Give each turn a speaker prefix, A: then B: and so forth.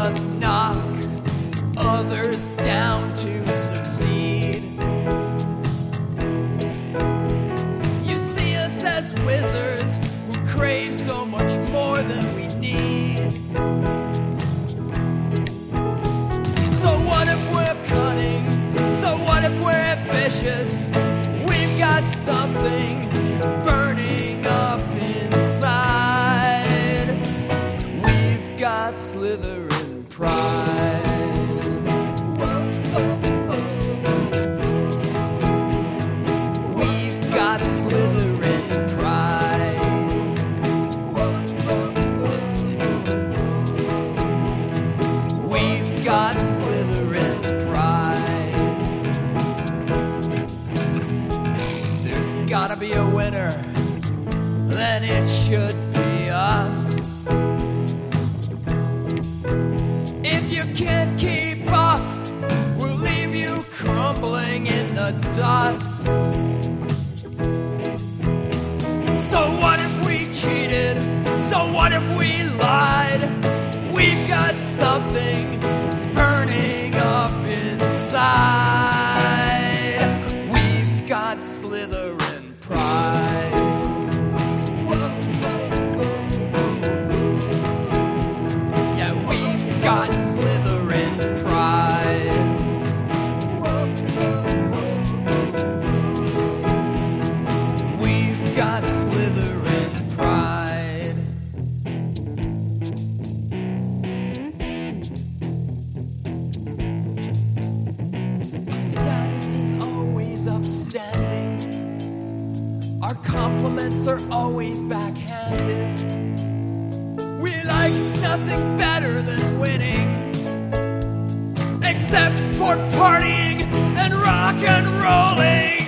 A: us knock others down to succeed. You see us as wizards who crave so much more than we need. So what if we're cunning? So what if we're ambitious? We've got something burning up inside. We've got Slytherin pride. We've got Slytherin pride. We've got Slytherin pride. There's gotta be a winner, then it should be us. If you can't keep up, we'll leave you crumbling in the dust. So what if we cheated? So what if we lied? We've got something burning up inside. We've got Slytherin pride. Yeah, we've got Slytherin pride. We've got Slytherin pride. Our status is always upstanding. Our compliments are always backhanded. We like nothing better than winning, except for partying and rock and rolling.